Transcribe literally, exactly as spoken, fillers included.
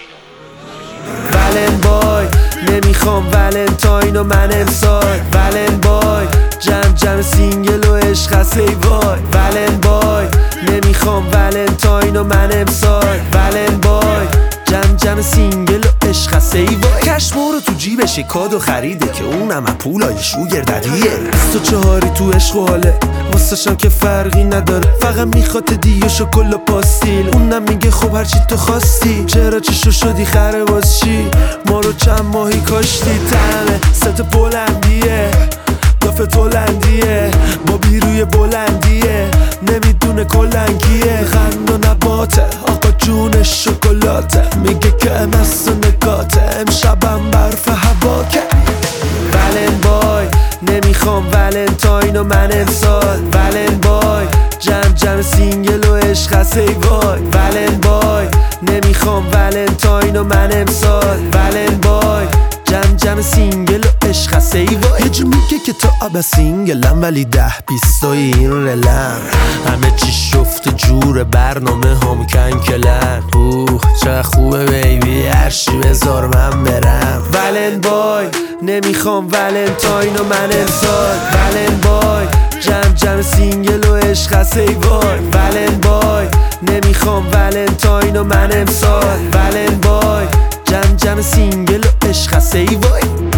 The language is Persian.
ولن بای نمیخوام ولنتاین و من امسال ولن بای جمع جمع سینگل و عشق هست ای وای ولن بای نمیخوام ولنتاین و من امسال ولن بای جمع جمع سینگل و عشق هست ای وای کشمو رو تو جیبش کادو خریده که اونم از پولای شوگر ددیه بیست و چهاری تو عشق و حاله واسشم که فرقی نداره فقط میخواد دیو شکل و پاستیل اونم میگه خب هرچی تو خواستی چرا چشو شدی خره باز چی ما رو چند ماهی کاشتی تمه ست بلندیه دافه تولندیه با بیروی بلندیه نمیدونه کلنگیه خند و نباته آقا جون شکلاته میگه که امست و نگاته امشبم برف هواکه ولن بای نمیخوام ولنتاین و من امسال ولن بای جمع جمع سینگل و عشق هست ای وای ولن بای نمیخوام ولنتاین و من امسال ولن بای جمع جمع سینگل و عشق هست ای وای یه جو میگه که تو آب سینگلم ولی ده بیست و این رلم همه چی شفت جور برنامه هم کنکلن اوه چه خوبه بیبی هرشی بذار من برم ولن بای نمیخوام ولنتاین و من امسال ولن بای جمع جمع سینگل و عشق هست ای وای ولن بای نمیخوام ولنتاین و من امسال ولن بای جمع جمع سینگل و عشق هست ای وای